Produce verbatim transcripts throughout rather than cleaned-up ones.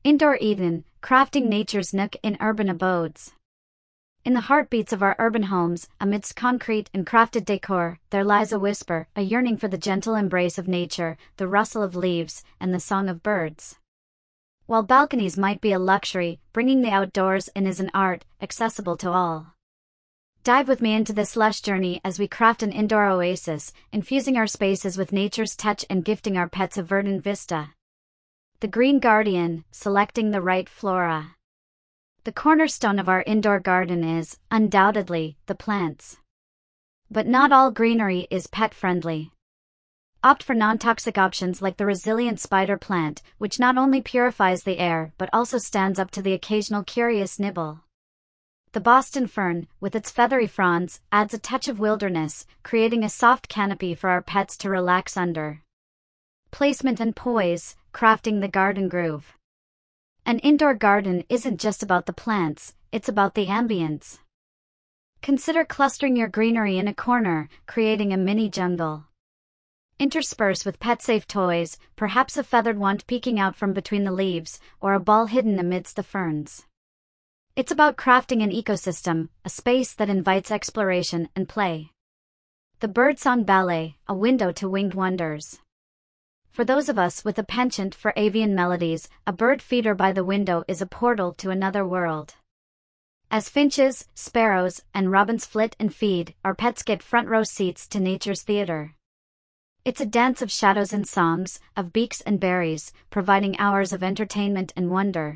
Indoor Eden, crafting nature's nook in urban abodes. In the heartbeats of our urban homes, amidst concrete and crafted decor, there lies a whisper, a yearning for the gentle embrace of nature, the rustle of leaves, and the song of birds. While balconies might be a luxury, bringing the outdoors in is an art, accessible to all. Dive with me into this lush journey as we craft an indoor oasis, infusing our spaces with nature's touch and gifting our pets a verdant vista. The Green Guardian, selecting the right flora. The cornerstone of our indoor garden is, undoubtedly, the plants. But not all greenery is pet-friendly. Opt for non-toxic options like the resilient spider plant, which not only purifies the air but also stands up to the occasional curious nibble. The Boston fern, with its feathery fronds, adds a touch of wilderness, creating a soft canopy for our pets to relax under. Placement and poise, crafting the garden groove. An indoor garden isn't just about the plants, it's about the ambience. Consider clustering your greenery in a corner, creating a mini jungle. Intersperse with pet-safe toys, perhaps a feathered wand peeking out from between the leaves, or a ball hidden amidst the ferns. It's about crafting an ecosystem, a space that invites exploration and play. The Birdsong Ballet, a window to winged wonders. For those of us with a penchant for avian melodies, a bird feeder by the window is a portal to another world. As finches, sparrows, and robins flit and feed, our pets get front-row seats to nature's theater. It's a dance of shadows and songs, of beaks and berries, providing hours of entertainment and wonder.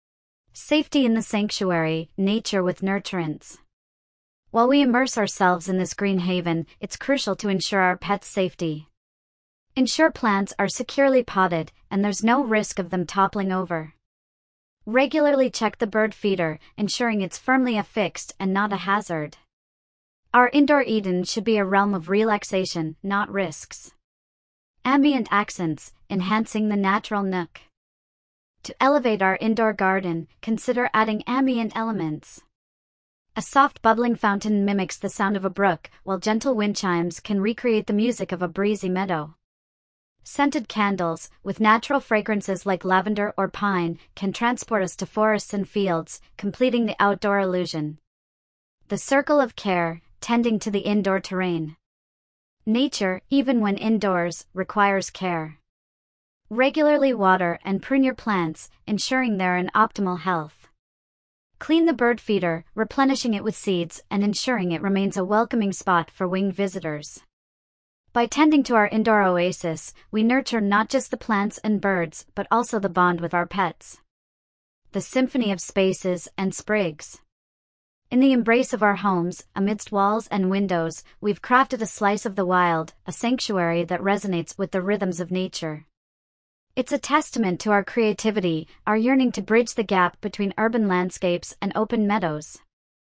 Safety in the sanctuary, nature with nurturance. While we immerse ourselves in this green haven, it's crucial to ensure our pets' safety. Ensure plants are securely potted, and there's no risk of them toppling over. Regularly check the bird feeder, ensuring it's firmly affixed and not a hazard. Our indoor Eden should be a realm of relaxation, not risks. Ambient accents, enhancing the natural nook. To elevate our indoor garden, consider adding ambient elements. A soft bubbling fountain mimics the sound of a brook, while gentle wind chimes can recreate the music of a breezy meadow. Scented candles, with natural fragrances like lavender or pine, can transport us to forests and fields, completing the outdoor illusion. The circle of care, tending to the indoor terrain. Nature, even when indoors, requires care. Regularly water and prune your plants, ensuring they're in optimal health. Clean the bird feeder, replenishing it with seeds and ensuring it remains a welcoming spot for winged visitors. By tending to our indoor oasis, we nurture not just the plants and birds, but also the bond with our pets. The symphony of spaces and sprigs. In the embrace of our homes, amidst walls and windows, we've crafted a slice of the wild, a sanctuary that resonates with the rhythms of nature. It's a testament to our creativity, our yearning to bridge the gap between urban landscapes and open meadows.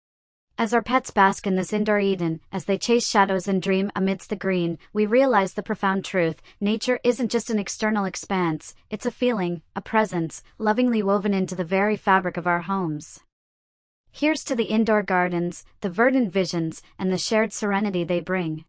As our pets bask in this indoor Eden, as they chase shadows and dream amidst the green, we realize the profound truth: nature isn't just an external expanse, it's a feeling, a presence, lovingly woven into the very fabric of our homes. Here's to the indoor gardens, the verdant visions, and the shared serenity they bring.